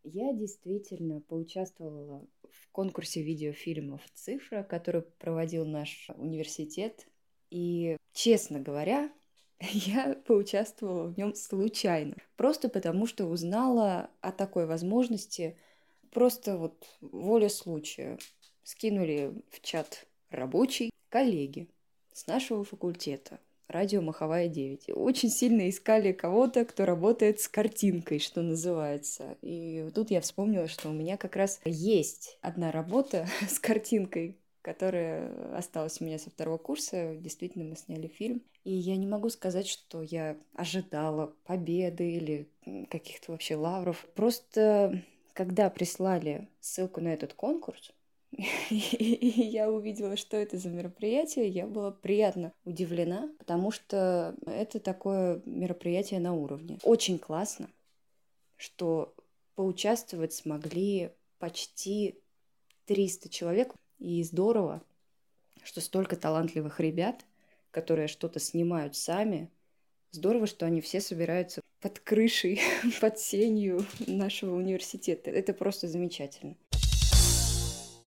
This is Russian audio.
Я действительно поучаствовала в конкурсе видеофильмов «Цифра», который проводил наш университет. И, честно говоря, я поучаствовала в нем случайно. Просто потому, что узнала о такой возможности просто вот воля случая. Скинули в чат рабочий коллеги с нашего факультета. Радио «Маховая 9». Очень сильно искали кого-то, кто работает с картинкой, что называется. И тут я вспомнила, что у меня как раз есть одна работа с картинкой, которая осталась у меня со второго курса. Действительно, мы сняли фильм. И я не могу сказать, что я ожидала победы или каких-то вообще лавров. Просто когда прислали ссылку на этот конкурс, и я увидела, что это за мероприятие, я была приятно удивлена, потому что это такое мероприятие на уровне. Очень классно, что поучаствовать смогли почти 300 человек, и здорово, что столько талантливых ребят, которые что-то снимают сами. Здорово, что они все собираются под крышей, под сенью нашего университета. Это просто замечательно.